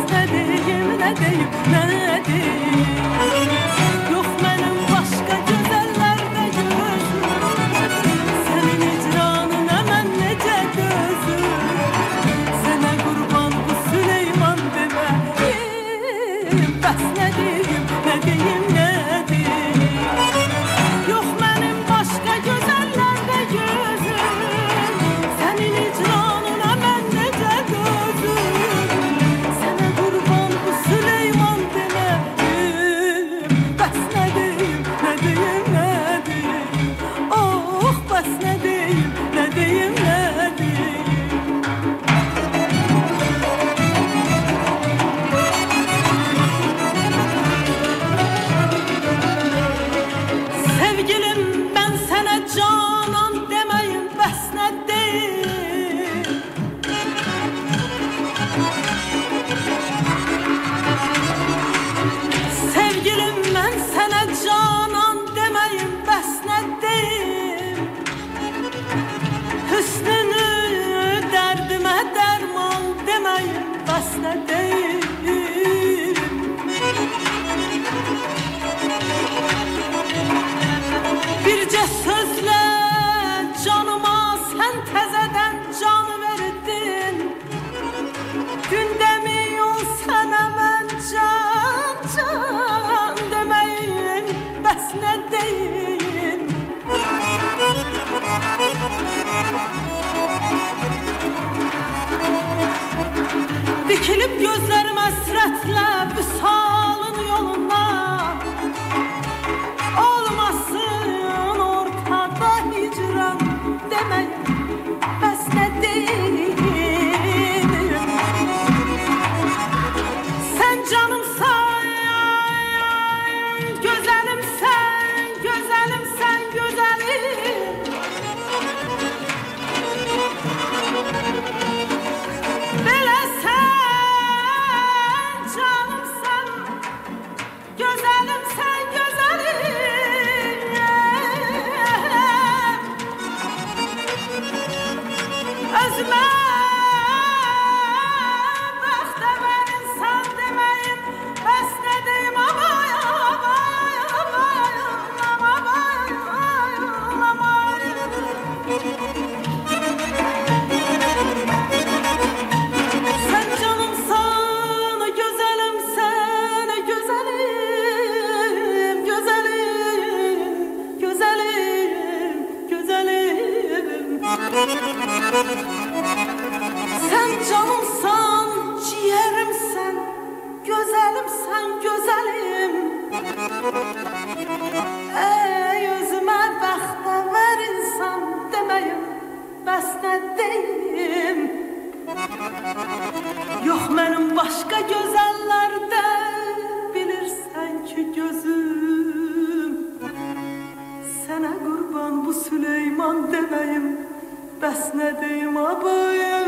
ne deyim, ne deyim, ne deyim. Yok benim başka güzellerde gözüm, senin icranın hemen nece gözüm. Sana kurban bu Süleyman demeyim, bəs ne deyim, ne deyim, ne deyim. Yok benim başka güzellerde gözüm, senin icranın hemen nece gözüm. Sana kurban bu Süleyman demeyim, bəs ne deyim, ne deyim, ne deyim. Oh bəs ne deyim, ne deyim, ne deyim. Sevgilim ben sana canan demeyim, bəs ne deyim. Sevgilim ben sana canan demeyim, bəs ne deyim. Hüsnünü derdime derman demeyim, bəs ne deyim. Birce sözle canıma sen tezeden can verdin. Gün demiyorsun sen hemen can demeyin, bəs ne deyim. Dikilip gözlerim hasretle vüsalın yoluna. Olmasın ortada hicran demeyin, bəs ne deyim. Sen canımsan, güzelimsen, güzelimsen, güzelim. Belə sen canımsan, güzelimsen, güzelim. Özüme bəxtəvər insan demeyim, bəs ne deyim, amay, amay, amay, amay, amay. Sen canımsan, güzelimsen, güzelim, güzelim, güzelim, güzelim. Sen canımsan, ciğerimsen, güzelimsen, güzelim. Ey özüme bəxtəvər insan demeyim, bəs ne deyim. Yok benim başka gözellerde bilirsen ki gözüm. Sana kurban bu Süleyman demeyim, bəs ne deyim abi.